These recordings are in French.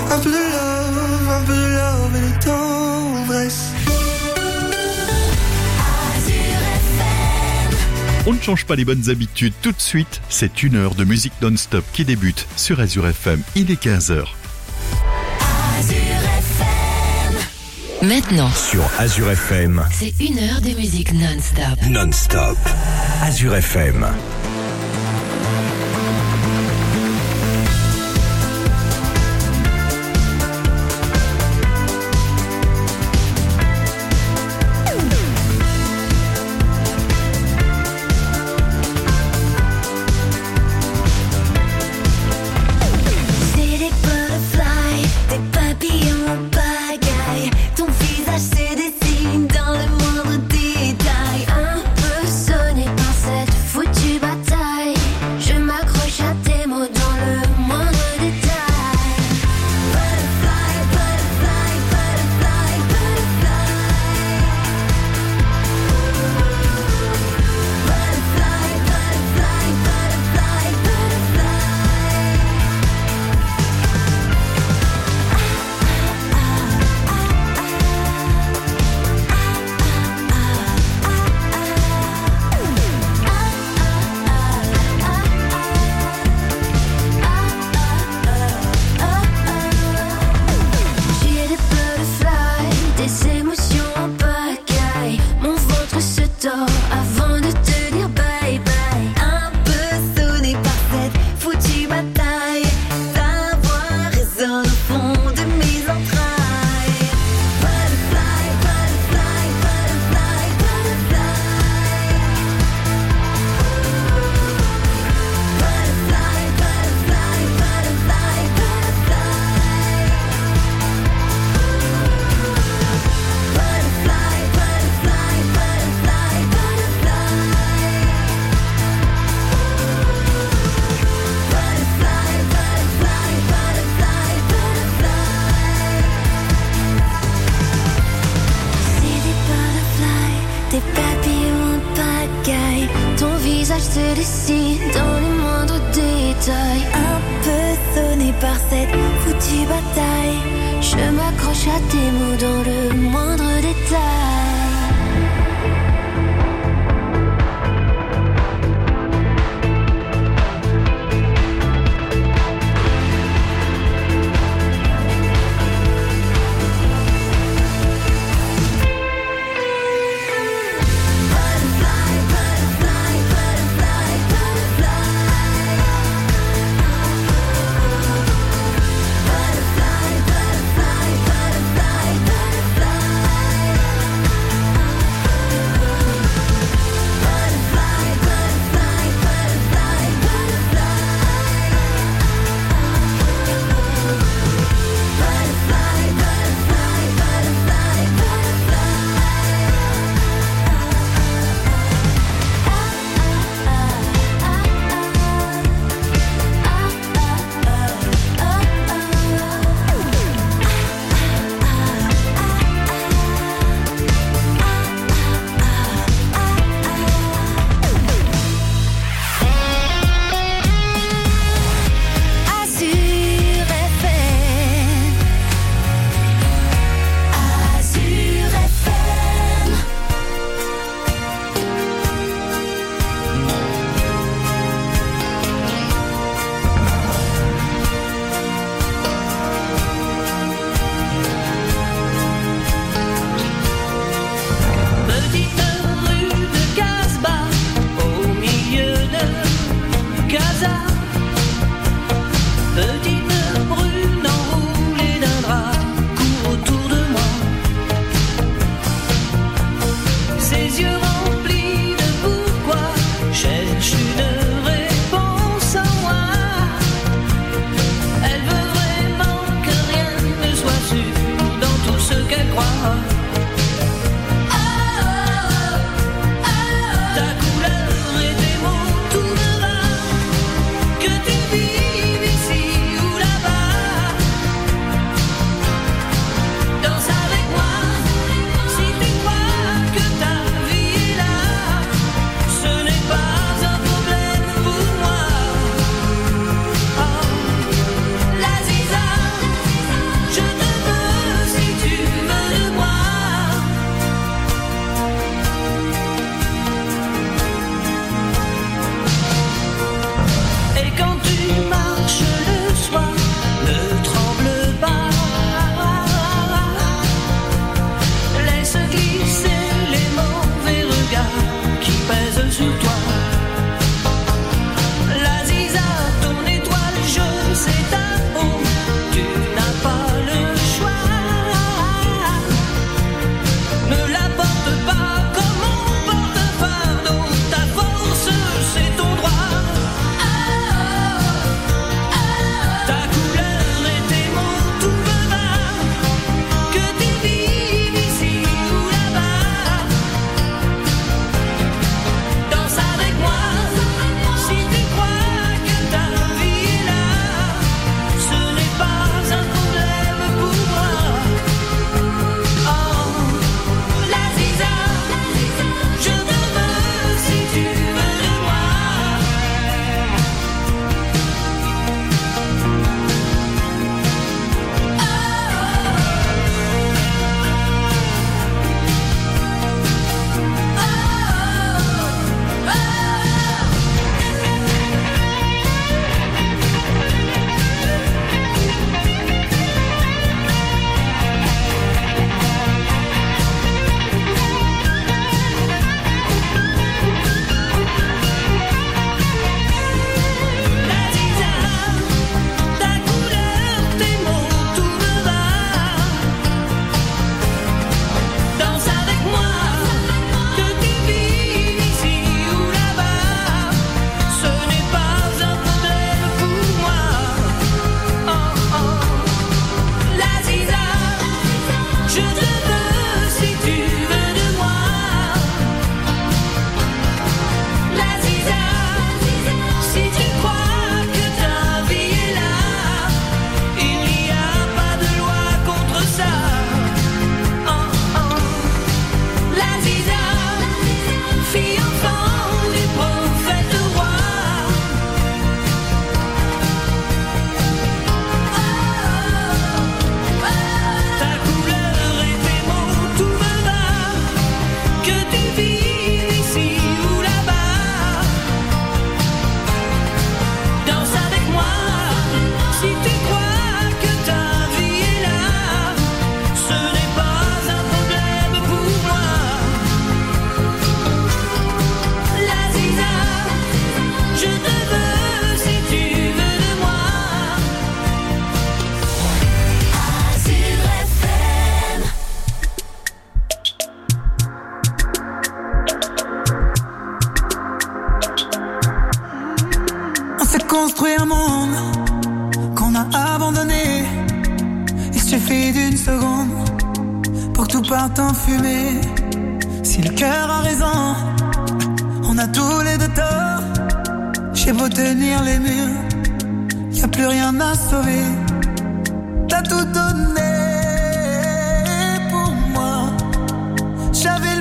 un peu de love et de tendresse. On ne change pas les bonnes habitudes tout de suite. C'est 1 heure de musique non-stop qui débute sur Azure FM. Il est 15h. Maintenant, sur Azure FM, c'est 1 heure de musique non-stop. Non-stop. Azure FM. suffit d'une seconde pour que tout parte en fumée. Si le cœur a raison, on a tous les deux tort. J'ai beau tenir les murs, y'a plus rien à sauver. T'as tout donné pour moi. J'avais le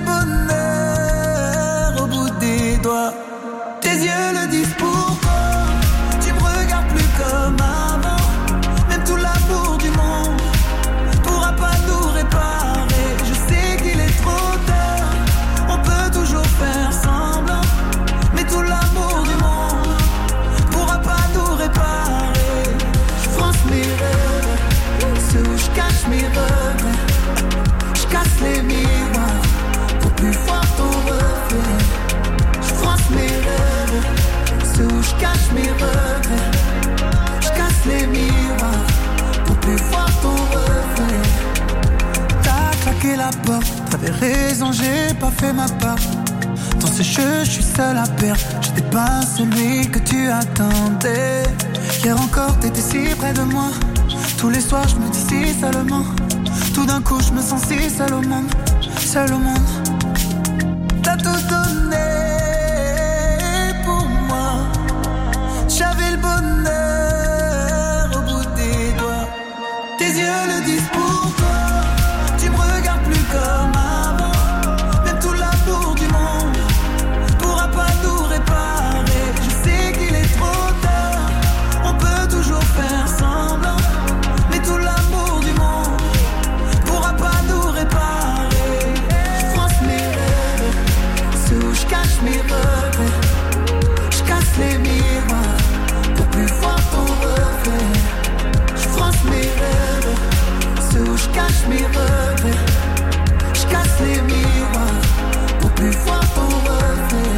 bonheur au bout des doigts. Tes yeux le disent pourquoi. Tu me regardes plus comme avant. Même tout l'amour du monde pourra pas nous réparer. Je sais qu'il est trop tard. On peut toujours faire semblant, mais tout l'amour du monde pourra pas nous réparer. Je fronce mes rêves, ceux où je cache mes regrets. Je casse les miroirs pour plus voir ton reflet. Je fronce mes rêves, ceux où je cache mes regrets. Je casse les miroirs pour plus voir ton reflet. T'as claqué la porte, t'avais raison, j'ai pas fait ma part. Dans ce jeu, je suis seul à perdre. J'étais pas celui que tu attendais. Hier encore, t'étais si près de moi. Tous les soirs, je me dis si seulement. Tout d'un coup, je me sens si seul au monde. Seul au monde. T'as tout donné pour moi. J'avais le bonheur au bout des doigts. Tes yeux le disent pourquoi. Tu me regardes plus comme avant. Même tout l'amour du monde pourra pas nous réparer. Je sais qu'il est trop tard. On peut toujours faire semblant, mais tout l'amour du monde pourra pas nous réparer. Je fronce mes rêves, ceux où je cache mes regrets. Je casse les miroirs pour plus voir ton reflet. Je fronce mes rêves, ceux où je cache mes regrets. Je casse les miroirs pour plus voir ton reflet.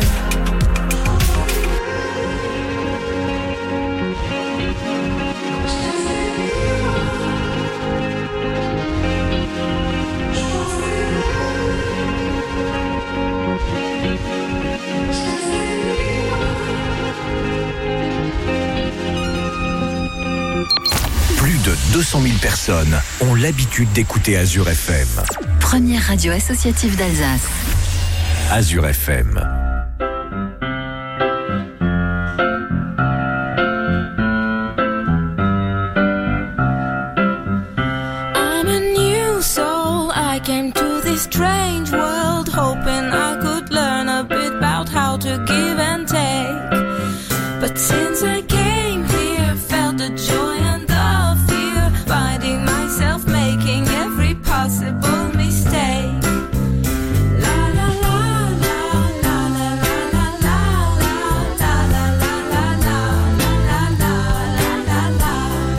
Plus de 200 000 personnes ont l'habitude d'écouter Azure FM. Première radio associative d'Alsace. Azure FM. I'm a new soul. I came to this strange world hoping I could learn a bit about how to give and take. But since I came here, felt the joy and the fear, finding myself making every possible mistake. La la la la la la la la la la la la la la la la la la.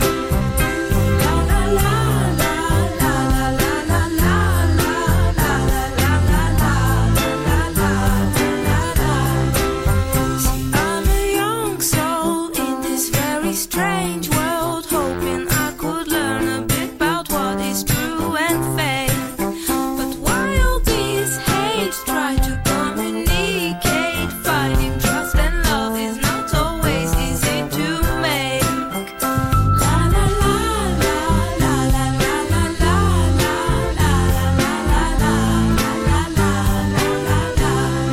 I'm a young soul in this very strange world, hoping I could learn a bit about what is true and fake. But why all this hate? Try to communicate. Finding trust and love is not always easy to make. La la la la la la la la la la la la la la la.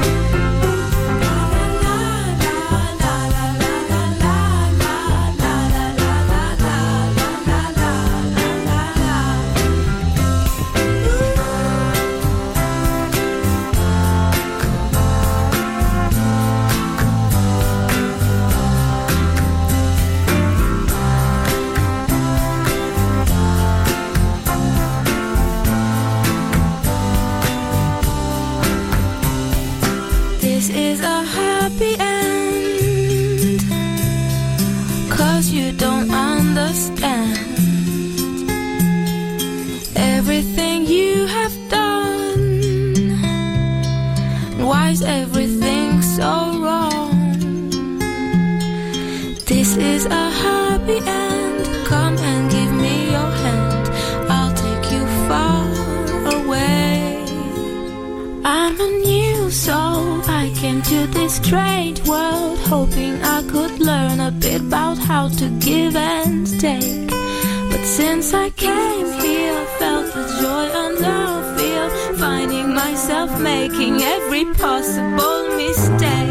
This is a happy end, 'cause you don't understand everything you have done. Why is everything so wrong? This is a happy end. Come and give me your hand. I'll take you far away. I'm a new soul. I came to this strange world hoping I could learn a bit about how to give and take. But since I came here, felt the joy and now I feel finding myself making every possible mistake.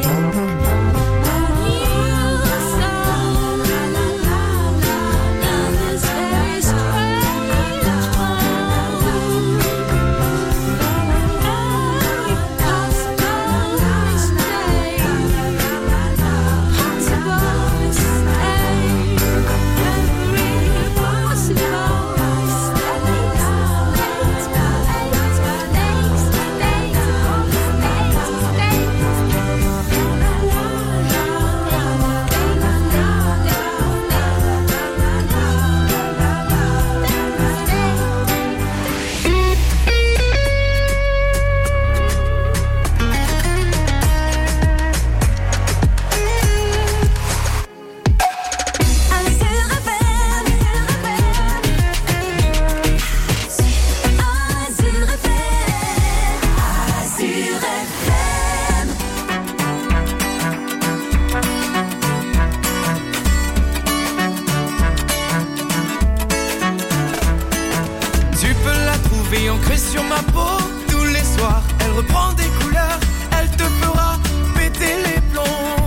Ancrée sur ma peau, tous les soirs, elle reprend des couleurs, elle te fera péter les plombs.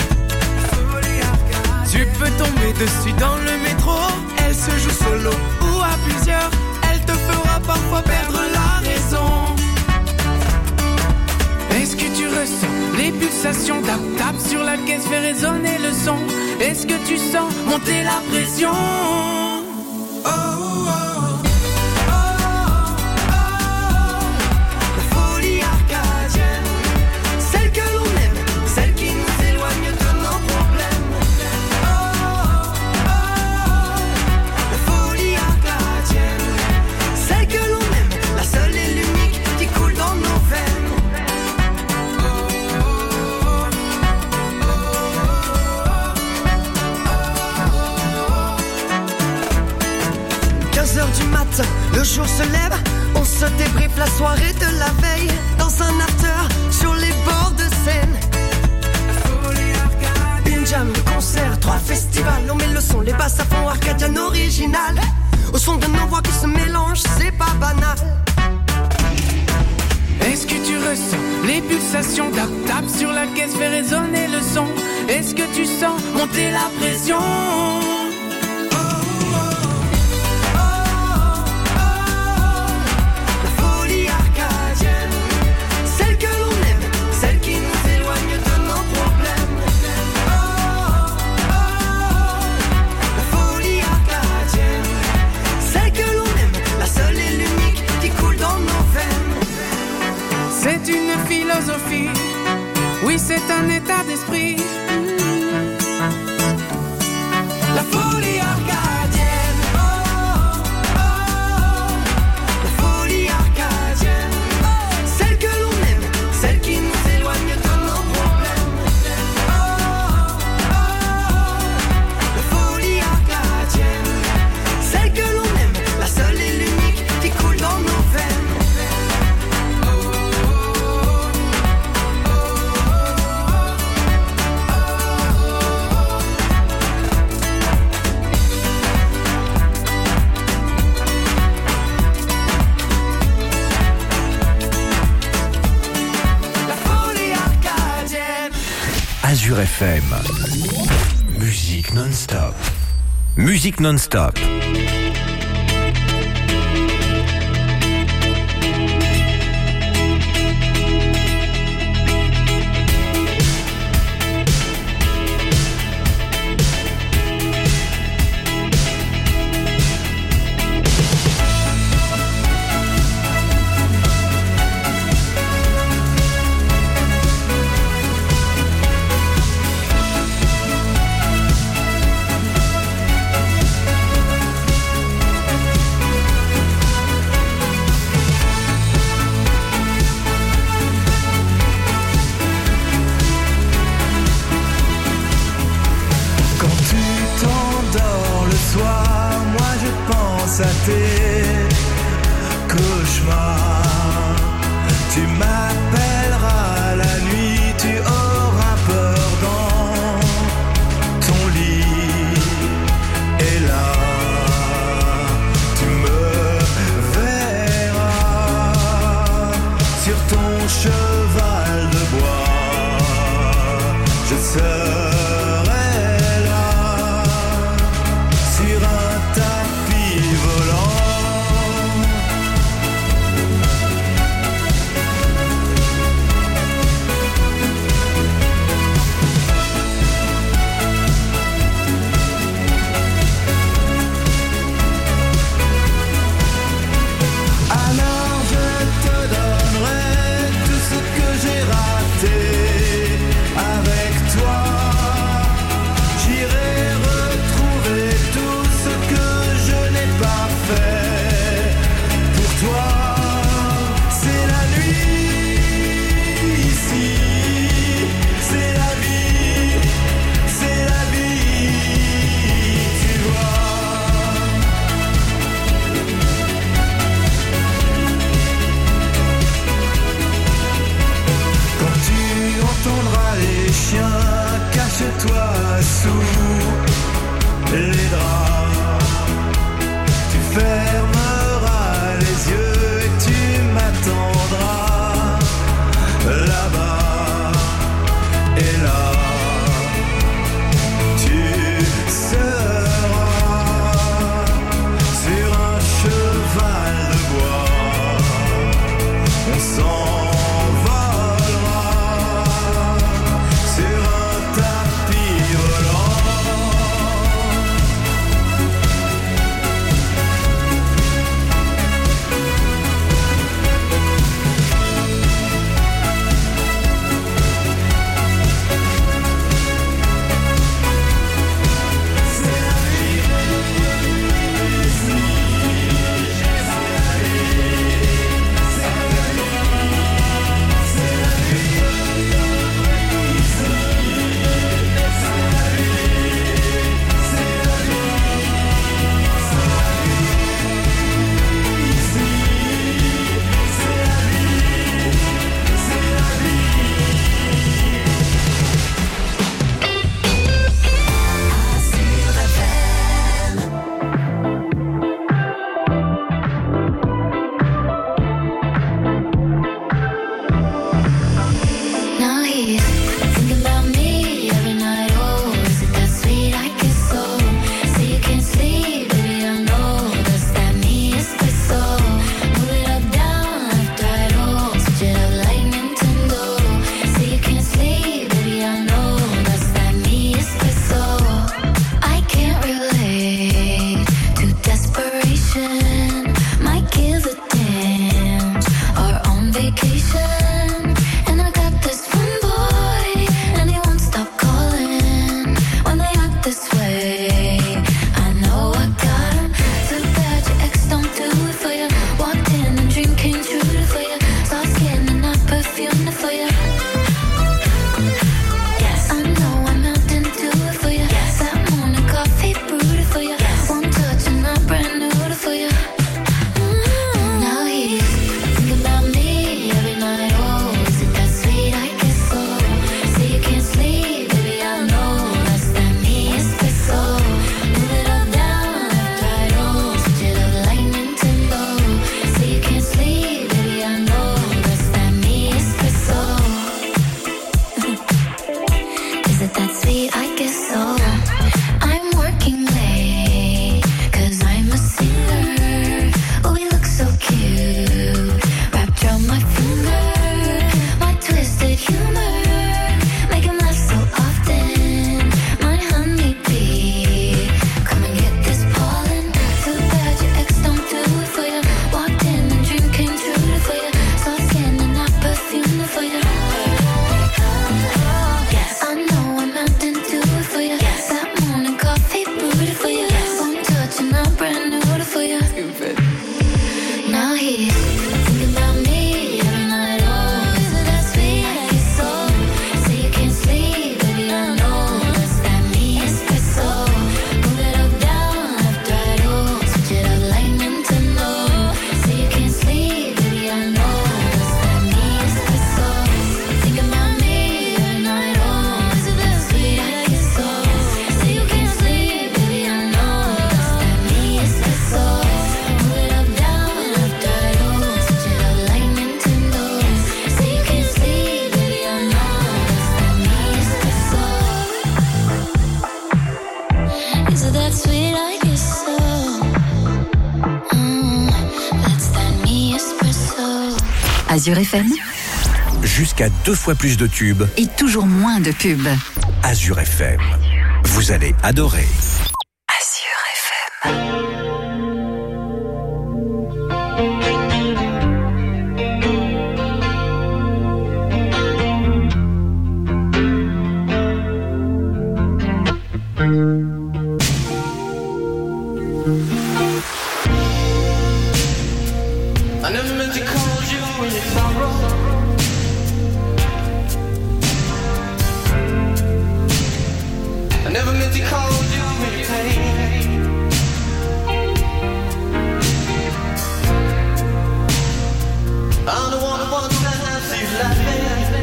Tu peux tomber dessus dans le métro, elle se joue solo ou à plusieurs, elle te fera parfois perdre la raison. Est-ce que tu ressens les pulsations, tap sur la caisse, fait résonner le son? Est-ce que tu sens monter la pression? Oh, oh. Le jour se lève, on se débriefe la soirée de la veille dans un after sur les bords de Seine. Une jam, un concert, 3 festivals. On met le son, les basses à fond, Arcadian original. Au son de nos voix qui se mélangent, c'est pas banal. Est-ce que tu ressens les pulsations, tap sur la caisse, fait résonner le son? Est-ce que tu sens monter la pression? C'est une philosophie, oui c'est un état d'esprit. La folie arcadienne, oh, oh, la folie arcadienne, celle que l'on aime, celle qui nous éloigne de nos problèmes. Oh, oh, la folie arcadienne, celle que l'on aime, la seule et l'unique qui coule dans nos veines. Azure FM. Musique non-stop. Musique non-stop. À tes cauchemars, tu m'appelleras la nuit, tu auras peur dans ton lit, et là tu me Azure FM. Jusqu'à 2 fois plus de tubes. Et toujours moins de pubs. Azure FM. Vous allez adorer. Azure FM. I never meant to call you in your sorrow. I never meant to call you in your pain. I'm the one who wants to see you laughing.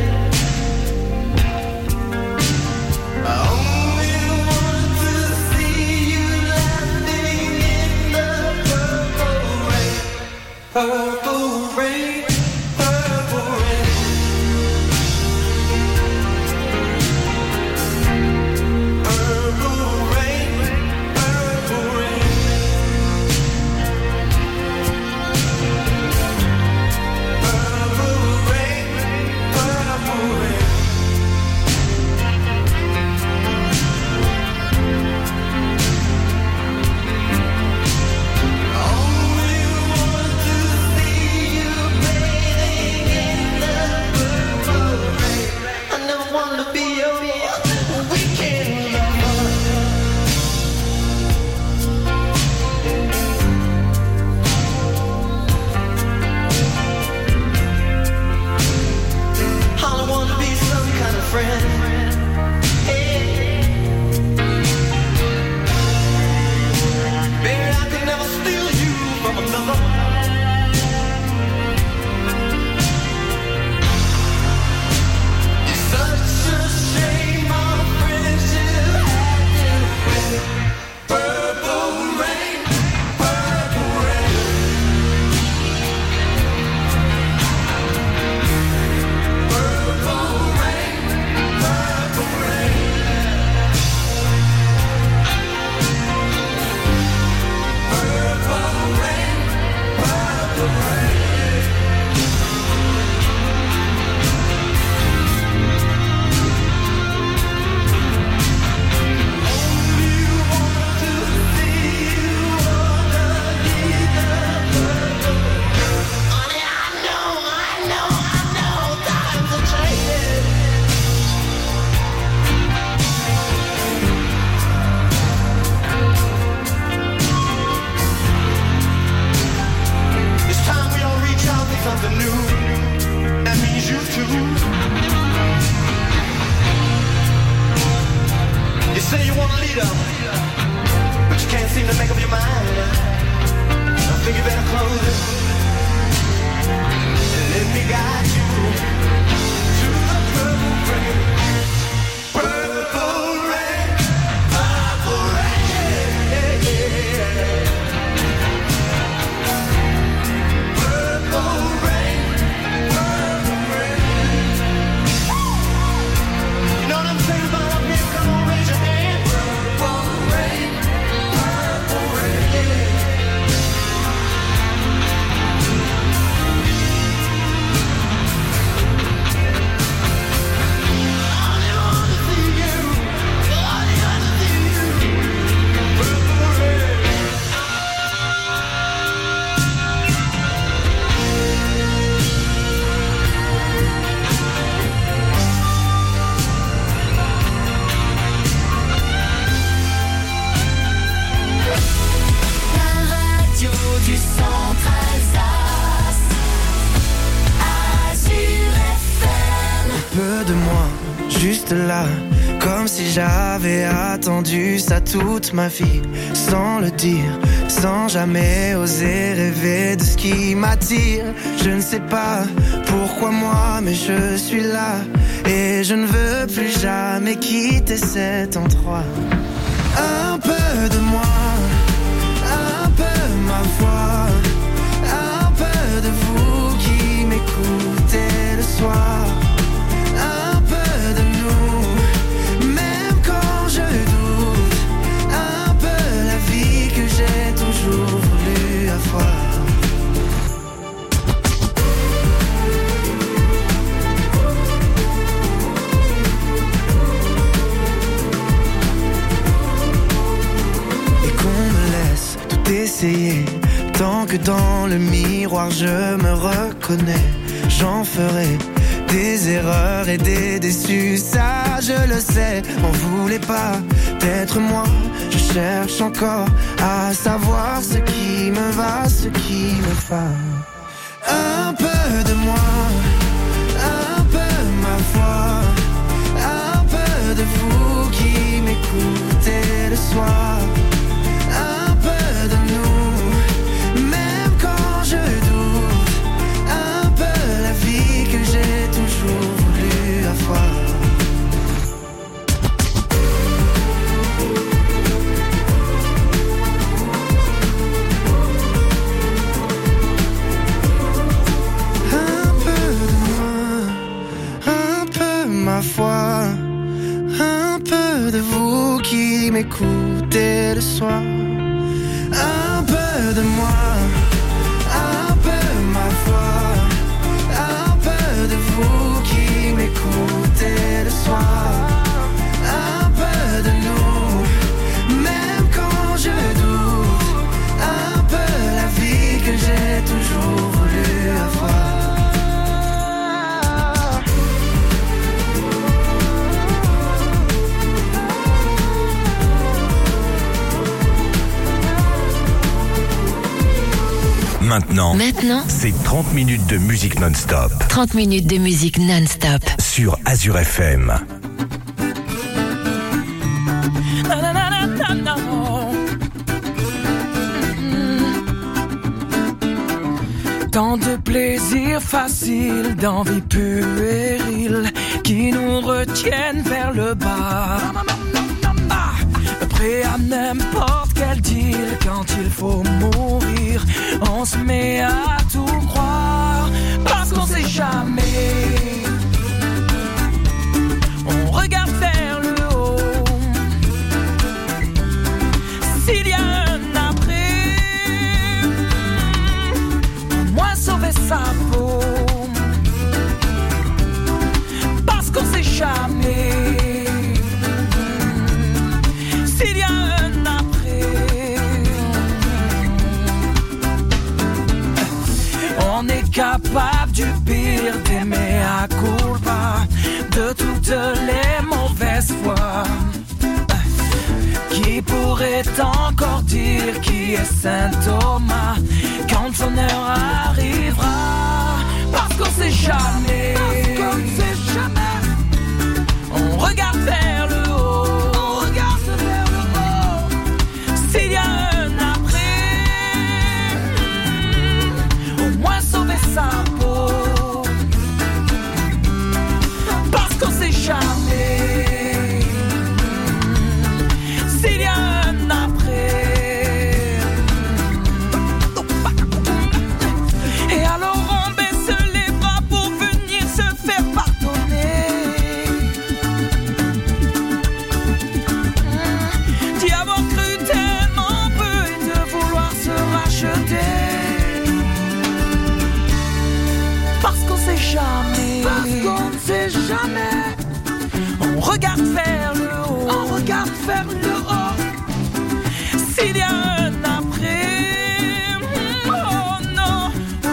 I only want to see you laughing in the purple rain. Purple rain, purple rain. Purple rain, purple rain. Purple rain, purple rain. Only want to see you bathing in the purple rain. I never wanted to be your weekend lover. I don't want to be some kind of friend. Hey. Baby, I could never steal you from another. It's such a shame our friendship had to end. Purple rain, purple rain. Purple rain, purple rain. Purple rain, purple rain. Only want to see you underneath the purple. Honey, I know, times are changing. It's time we all reach out for something new. That means you too. You say you want a leader, but you can't seem to make up your mind. I think you better close it and let me guide you to the purple rain. Purple rain, purple rain. Purple rain, purple rain. You know what I'm saying about up here? Come on, raise your hand. Purple rain, purple rain. Juste là, comme si j'avais attendu ça toute ma vie, sans le dire, sans jamais oser rêver de ce qui m'attire. Je ne sais pas pourquoi moi, mais je suis là et je ne veux plus jamais quitter cet endroit. Un peu de moi, un peu ma voix, un peu de vous qui m'écoutez le soir. Un peu de nous, même quand je doute, un peu la vie que j'ai toujours voulu avoir. que dans le miroir je me reconnais. J'en ferai des erreurs et des déçus, ça je le sais. M'en voulez pas d'être moi, je cherche encore à savoir ce qui me va, ce qui me va. Un peu de moi, un peu ma foi, un peu de vous qui m'écoutez le soir, un peu de nous, même quand je doute, un peu la vie que j'ai toujours voulu avoir. Ma foi, un peu de vous qui m'écoutez le soir, un peu de moi, un peu ma foi, un peu de vous qui m'écoutez le soir, un peu de nous, même quand je doute, un peu la vie que j'ai toujours voulu avoir. Maintenant, c'est 30 minutes de musique non-stop. 30 minutes de musique non-stop. Sur Azure FM. Tant de plaisirs faciles, d'envie puérile qui nous retiennent vers le bas. Prêt à n'importe quel deal, quand il faut mourir, on se met à tout croire, parce qu'on sait jamais. On regarde vers le haut, s'il y a un après, au moins sauver sa peau, parce qu'on sait jamais. S'il y a un après, on est capable du pire, d'aimer à culpa, de toutes les mauvaises fois. Qui pourrait encore dire qui est Saint Thomas quand son heure arrivera? Parce qu'on sait jamais. Parce qu'on sait jamais. On regarde vers le haut. S'il y a un après, au moins sauver sa peau, parce qu'on sait jamais. S'il y a un après, et alors on baisse les bras pour venir se faire pardonner. D'y avoir cru tellement peu et de vouloir se racheter, parce qu'on sait jamais. Parce qu'on ne sait jamais. On regarde vers le haut. On regarde vers le haut. S'il y a un après, oh non,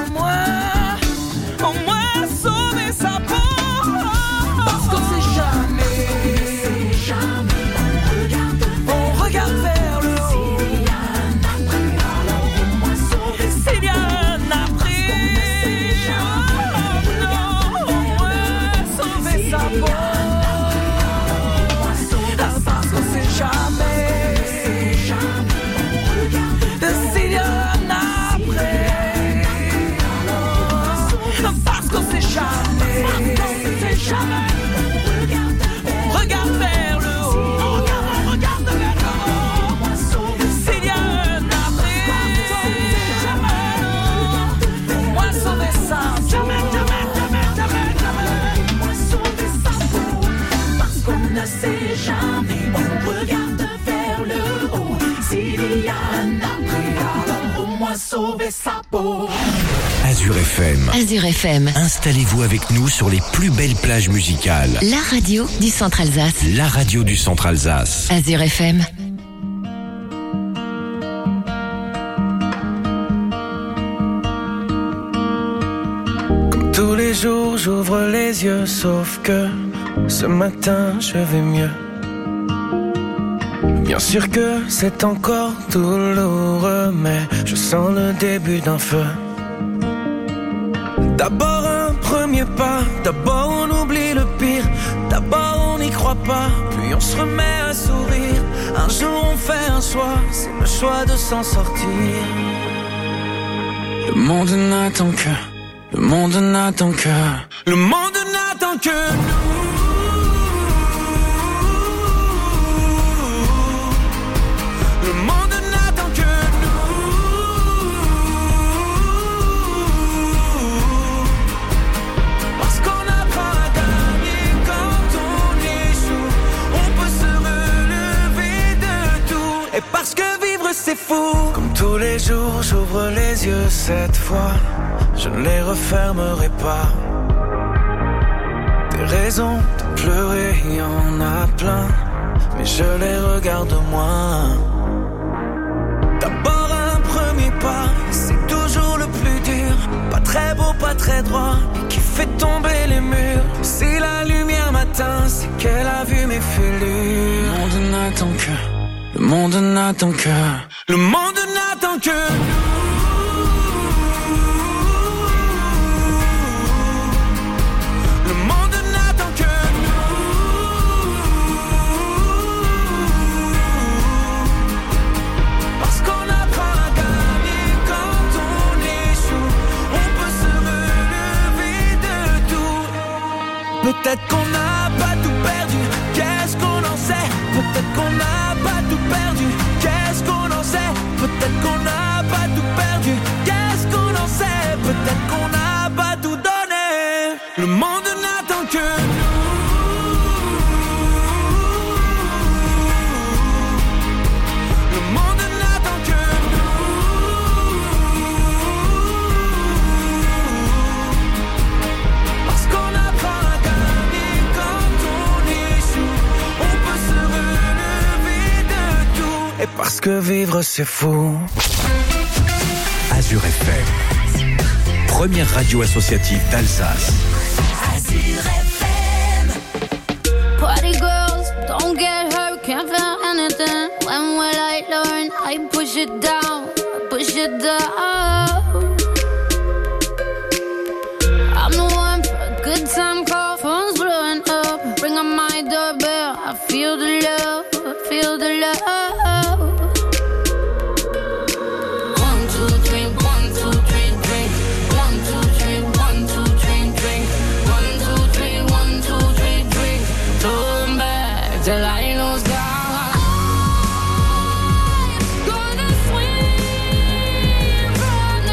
au moins sauver sa peau. Parce qu'on sait jamais. On regarde vers le haut. S'il y a un après, oh non, au moins sauver sa peau. Parce qu'on sait jamais. S'il y a un après, parce qu'on sait jamais. On regarde vers le haut. On regarde vers le haut. S'il y a un après, au moins sauver ça. Parce qu'on ne sait jamais, on regarde vers le haut. S'il y a un après, alors au moins sauver sa peau. Azure FM. Azure FM, Installez-vous avec nous sur les plus belles plages musicales. la radio du Centre Alsace. La radio du Centre Alsace. Azure FM. Tous les jours j'ouvre les yeux, sauf que ce matin je vais mieux. Bien sûr que c'est encore douloureux, mais je sens le début d'un feu. D'abord un premier pas, d'abord on oublie le pire, d'abord on n'y croit pas, puis on se remet à sourire. Un jour on fait un choix, c'est le choix de s'en sortir. Le monde n'attend que, le monde n'attend que, le monde n'attend que nous. Le monde n'attend que nous. Parce qu'on apprend à gagner quand on échoue. On peut se relever de tout. Et parce que vivre c'est fou. Comme tous les jours j'ouvre les yeux cette fois. Je ne les refermerai pas. Des raisons de pleurer, il y en a plein, mais je les regarde moins. D'abord un premier pas, c'est toujours le plus dur. Pas très beau, pas très droit, mais qui fait tomber les murs. Si la lumière m'atteint, c'est qu'elle a vu mes fêlures. Le monde n'attend que, le monde n'attend que, le monde n'attend que nous. Peut-être qu'on n'a pas tout perdu, qu'est-ce qu'on en sait? Peut-être qu'on n'a pas tout perdu, qu'est-ce qu'on en sait? Peut-être qu'on n'a pas tout perdu, qu'est-ce qu'on en sait? Peut-être qu'on n'a pas tout donné. Le monde n'attend que nous. Le monde n'attend que nous. Parce qu'on apprend à gagner quand on échoue. On peut se relever de tout. Et parce que vivre c'est fou. Azure FM, première radio associative d'Alsace. Azure FM. Party girls, don't get hurt, can't feel anything. When will I learn? I push it down, push it down. I'm the one for a good time call, phone's blowing up. Bring on my doorbell, I feel the love, I feel the love. 1, 2, 3, 1, 2, 3, drink. 1, 2, 3, 1, 2, 3, drink. 1, 2, 3, 1, 2, 3, drink. Turn back till I lose God. I'm gonna swim from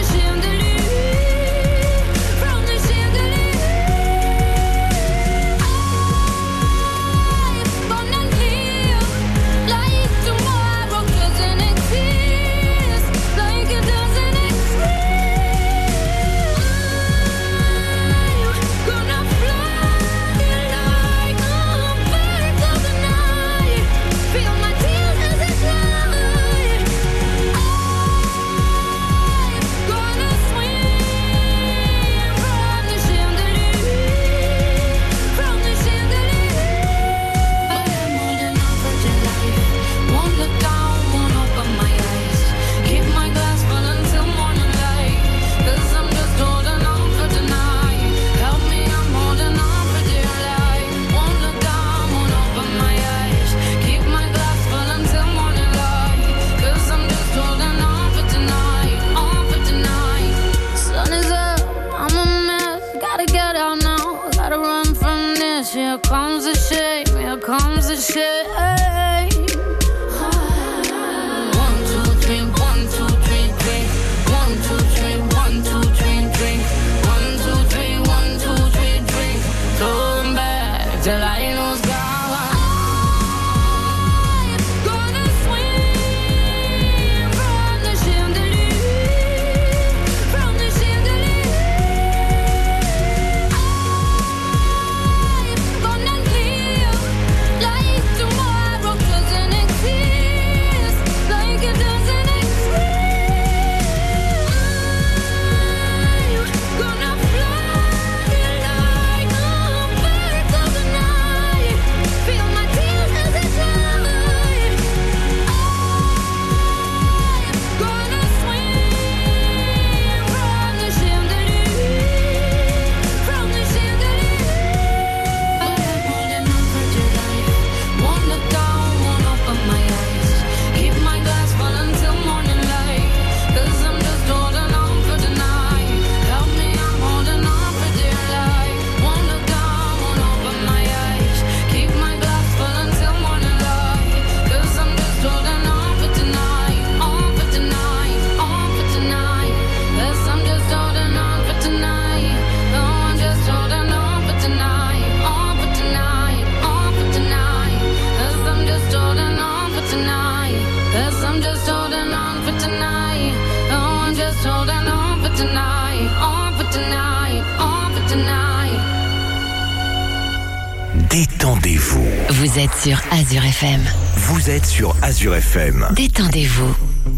Détendez-vous. Vous êtes sur Azure FM. Vous êtes sur Azure FM. Détendez-vous.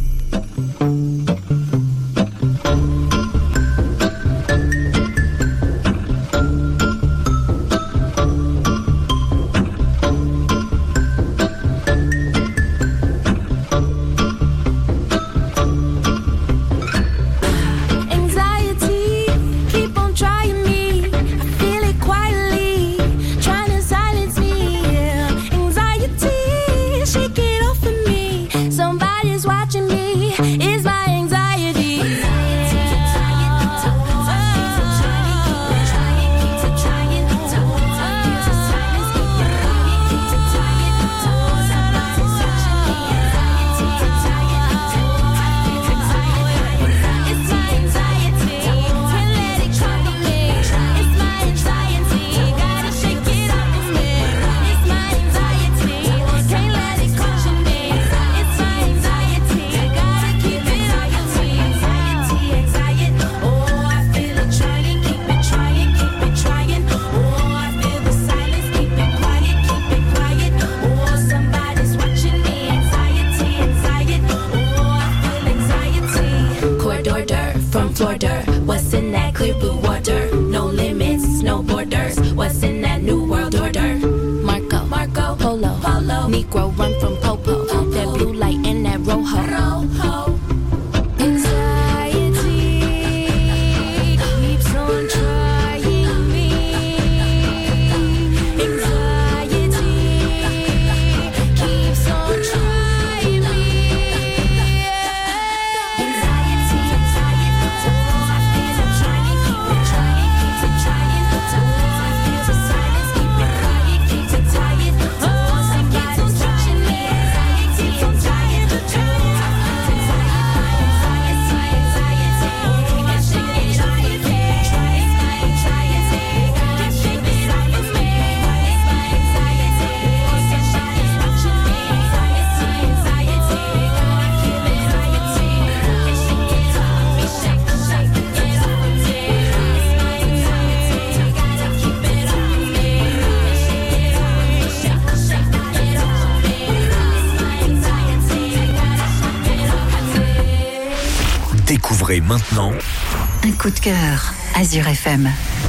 Découvrez maintenant un coup de cœur. Azure FM.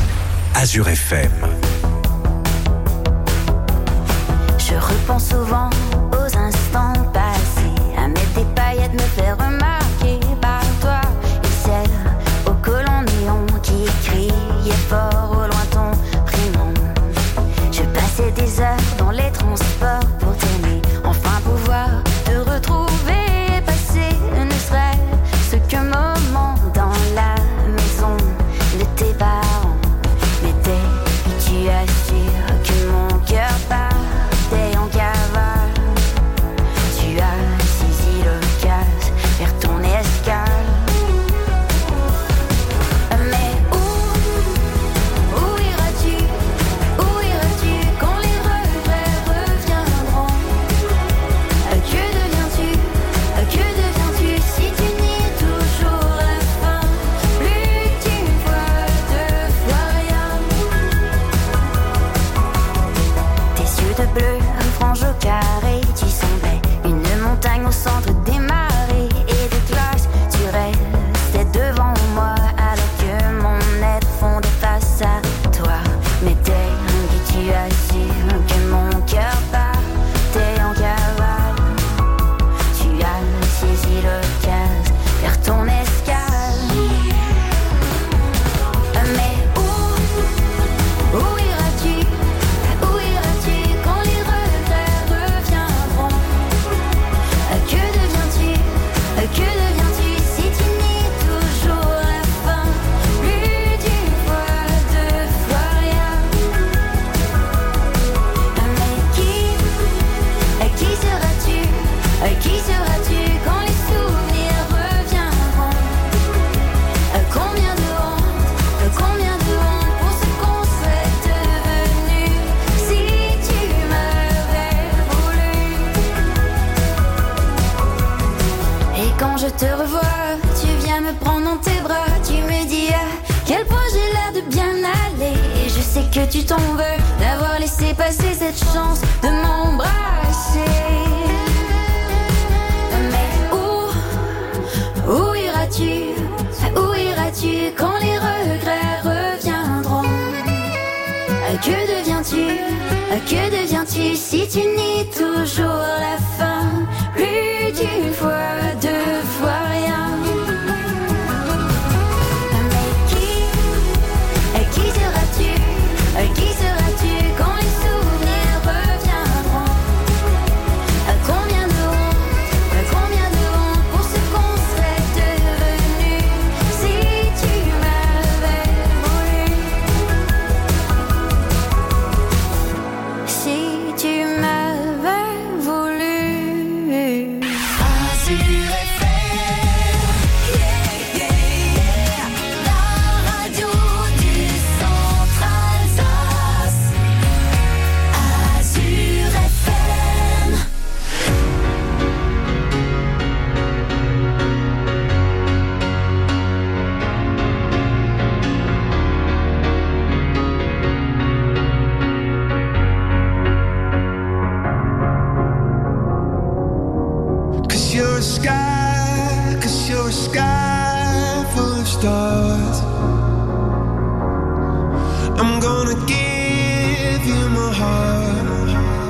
Azure FM. Je repense souvent aux instants passés, à mettre des paillettes, me faire remarquer par toi. Et celle au collant néon qui criait fort au loin ton prénom. Je passais des heures dans les transports pour t'aimer, enfin pouvoir te retrouver, passer ne serait-ce qu'un moment dans la maison de tes parents. Mais dès que tu assures que mon cœur partait en cavale, tu as saisi l'occasion vers ton escale. Mais où iras-tu quand les regrets reviendront? Que deviens-tu si tu nies toujours la fin? Plus qu'une fois, deux fois rien. Tes yeux de bleu, frange au carré, tu semblais une montagne au centre des marées et des glaces. Tu restais devant moi alors que mon être fondait face à toi. Mais dès que tu assures que mon cœur partait en cavale, tu as saisi l'occasion vers ton escale. Mais où iras-tu quand les regrets reviendront? Que deviens-tu si tu nies toujours la fin? Plus d'une fois, deux fois rien. Mais qui seras-tu quand les souvenirs reviendront? Combien de honte pour ce qu'on serait devenu si tu m'avais voulu. Et quand je te revois, tu viens me prendre dans tes bras, tu me dis à quel point j'ai l'air de bien aller. Et je sais que tu t'en veux d'avoir laissé laisser passer cette chance de m'embrasser. Mais où iras-tu? Où iras-tu quand les regrets reviendront? Que deviens-tu? Que deviens-tu si tu nies toujours la fin? Plus d'une fois, deux fois rien. Mais qui seras-tu? Qui seras-tu quand les souvenirs reviendront? Combien de honte pour ce qu'on serait devenu si tu m'avais voulu. Si tu m'avais voulu. Azur FM, yeah, yeah, yeah. La radio du centre Alsace. Azur FM. Cause you're a sky full of stars. I'm gonna give you my heart.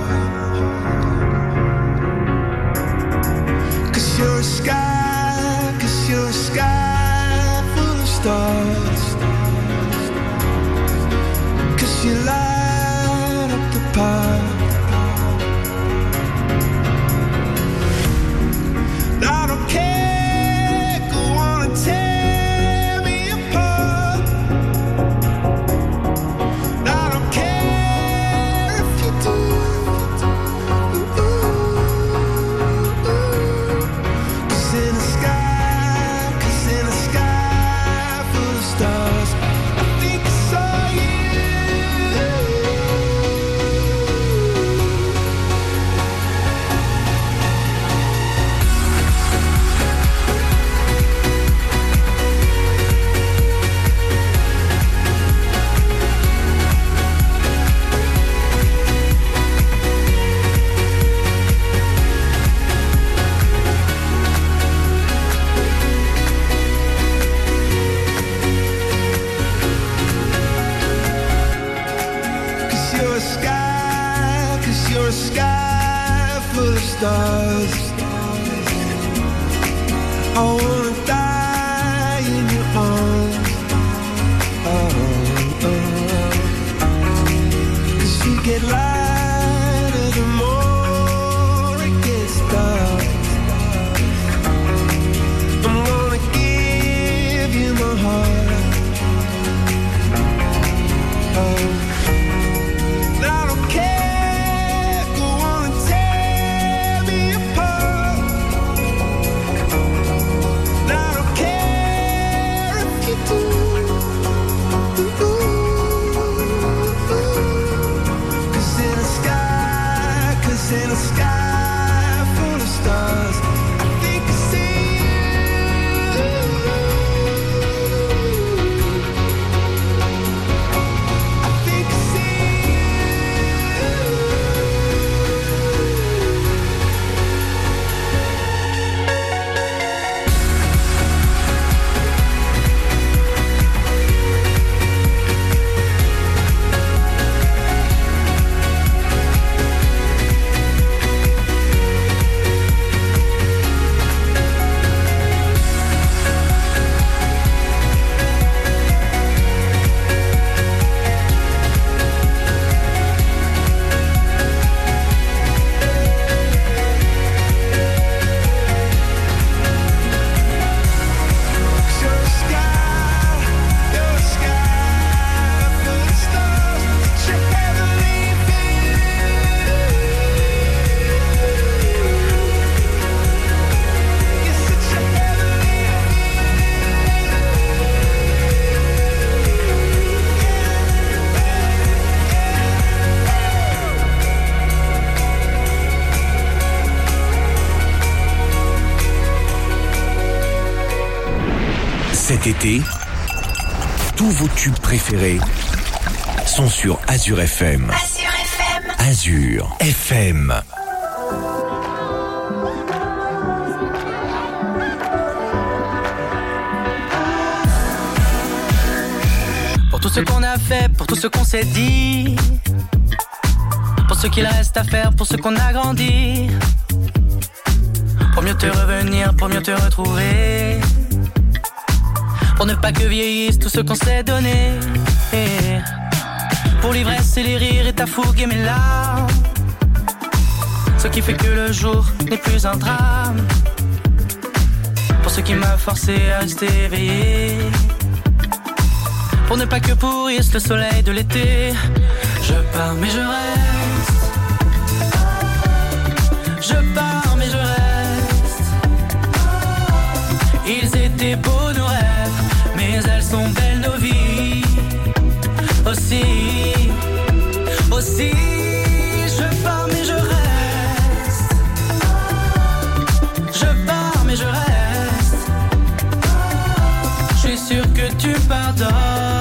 Cause you're a sky full of stars. Cause you light up the path. I don't care, go on and tear me apart. I don't care if you do. Cause in the sky full of stars, I think I saw you. Cause you're a sky full of stars. I wanna die in your arms. Cause you get lighter the more it gets dark. I'm gonna give you my heart. I don't care, go on and tear me apart. I don't care if you do. Cause in the sky full of stars, I think I see you. I think I see you. Cet été, tous vos tubes préférés sont sur Azur FM. Azur FM. Azure FM. Pour tout ce qu'on a fait, pour tout ce qu'on s'est dit, pour ce qu'il reste à faire, pour ce qu'on a grandi, pour mieux te revenir, pour mieux te retrouver, pour ne pas que vieillisse tout ce qu'on s'est donné, pour l'ivresse et les rires et ta fougue et mes larmes, ce qui fait que le jour n'est plus un drame, pour ce qui m'a forcé à rester éveillé, pour ne pas que pourrisse le soleil de l'été. Je pars mais je reste, je pars mais je reste. Ils étaient beaux nos rêves, mais elles sont belles nos vies. Aussi, aussi, je pars mais je reste, je pars mais je reste. Je suis sûr que tu pardonneras.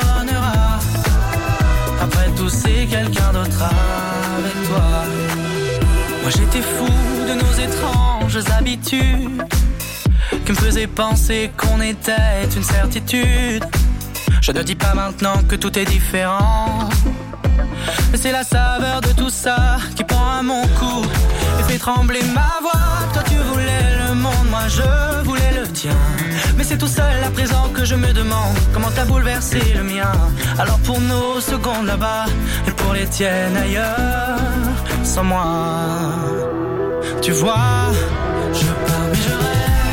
Après tout c'est quelqu'un d'autre avec toi. Moi j'étais fou de nos étranges habitudes qui me faisaient penser qu'on était une certitude. Je ne dis pas maintenant que tout est différent, mais c'est la saveur de tout ça qui prend à mon cou et fait trembler ma voix. Toi tu voulais le monde, moi je voulais le tien, mais c'est tout seul à présent que je me demande comment t'as bouleversé le mien. Alors pour nos secondes là-bas et pour les tiennes ailleurs, sans moi, tu vois, je pars mais je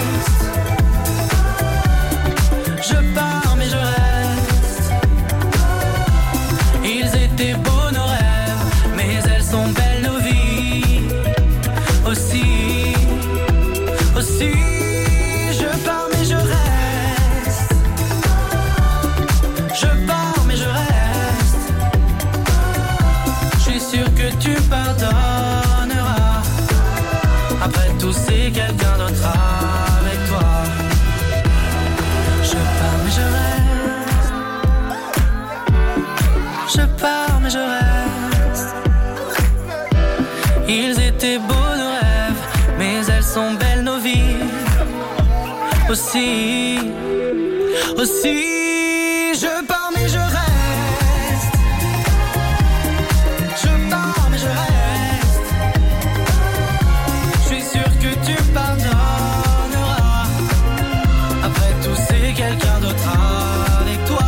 reste, je pars mais je reste. Ils étaient beaux nos rêves, mais elles sont belles nos vies. Aussi, aussi, je pars mais je reste, je pars mais je reste. Je suis sûr que tu pardonneras. Après tout c'est quelqu'un d'autre avec toi. Je pars mais je reste, je pars mais je reste. Ils étaient beaux nos rêves, mais elles sont belles nos vies. Aussi, aussi, je pars mais je reste, je pars mais je reste. Je suis sûr que tu pardonneras. Après tout c'est quelqu'un d'autre avec toi.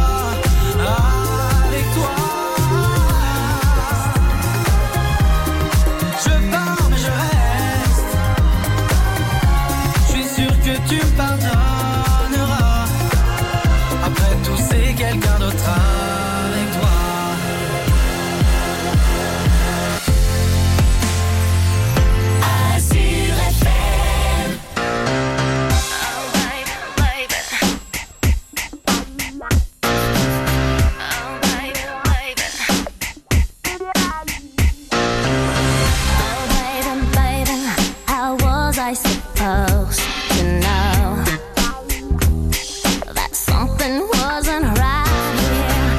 Tu pardonneras. Après tout c'est quelqu'un d'autre avec toi. Azure FM. Oh baby, baby. Oh baby, baby. Oh baby, baby, how was I supposed to know that something wasn't right here?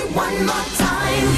one more time.